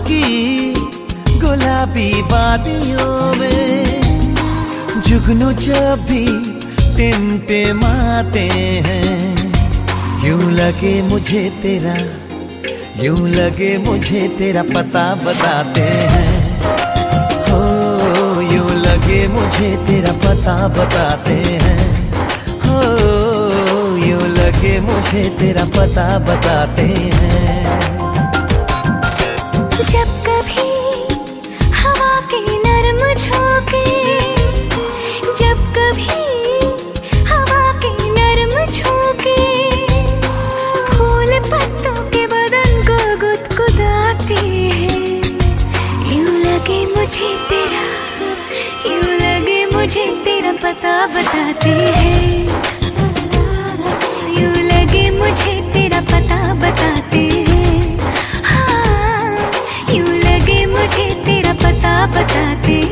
की गुलाबी वादियों में जुगनू जब भी टिमटिमाते हैं, यूं लगे मुझे तेरा पता बताते हैं। हो यूं लगे मुझे तेरा पता बताते हैं। हो यूं लगे मुझे तेरा पता बताते हैं। जब कभी हवा के नरम झोंके, जब कभी हवा के नरम झोंके, फूल पत्तों के बदन को गुदगुदाते हैं, यूं लगे मुझे तेरा पता बताते हैं। यूं लगे मुझे तेरा पता बताते हैं। हाँ, यूं लगे मुझे तेरा पता बताते हैं।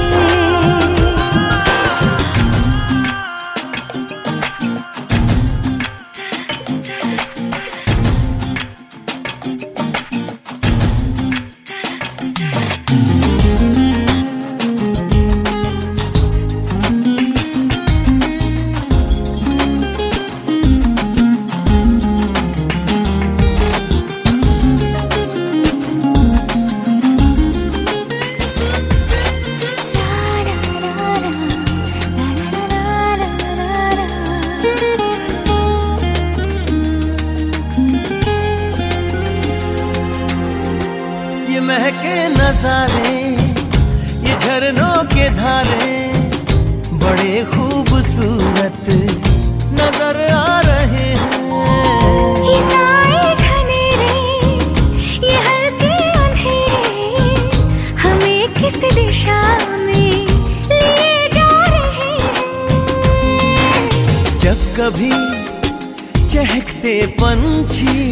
ये महके नजारे, ये झरनों के धारे बड़े खूबसूरत नजर आ रहे हैं। ये साए घनेरे, ये हल्के अंधेरे हमें किस दिशा में लिए जा रहे हैं। जब कभी चहकते पंछी,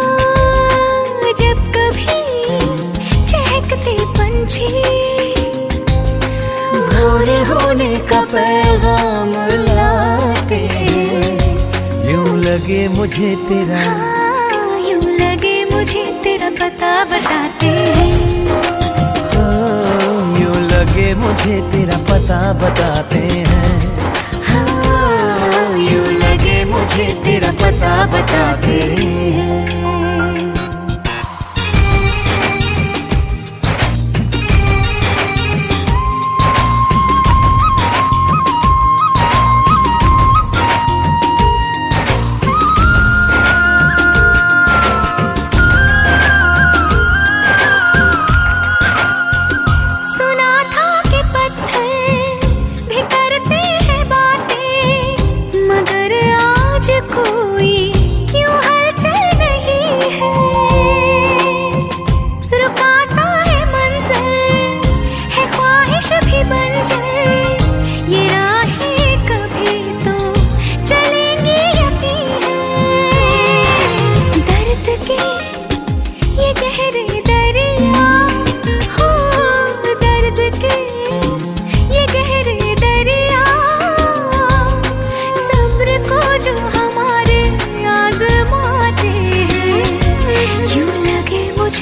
जब कभी चहकते पंछी भोर होने का पैगाम लाते हैं, यूं लगे मुझे तेरा, यूं लगे मुझे तेरा पता बताते हैं। यूं लगे मुझे तेरा पता बताते हैं। यूं लगे मुझे तेरा पता बताते हैं। कोई क्यों हलचल नहीं है, रुका सा है मंज़िल, है ख्वाहिश भी बंजर, ये राहें कभी तो चलेंगी यकीन है। दर्द के ये गहरे दरिया, हो दर्द के ये गहरे दरिया, सब्र को जो हमारे आज़माते हैं, यूं लगे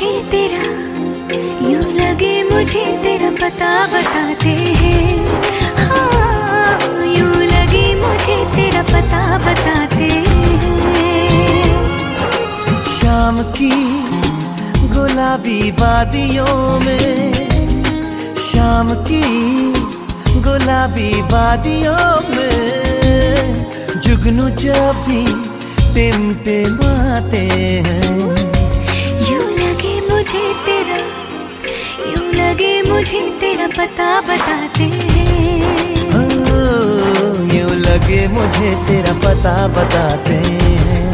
मुझे तेरा पता बताते हैं। हाँ, यूं लगे मुझे तेरा पता बताते हैं। शाम की गुलाबी वादियों में, शाम की गुलाबी वादियों में जुगनू जब भी टिमटिमाते हैं, यूं लगे मुझे तेरा पता बताते हैं। यूं लगे मुझे तेरा पता बताते हैं।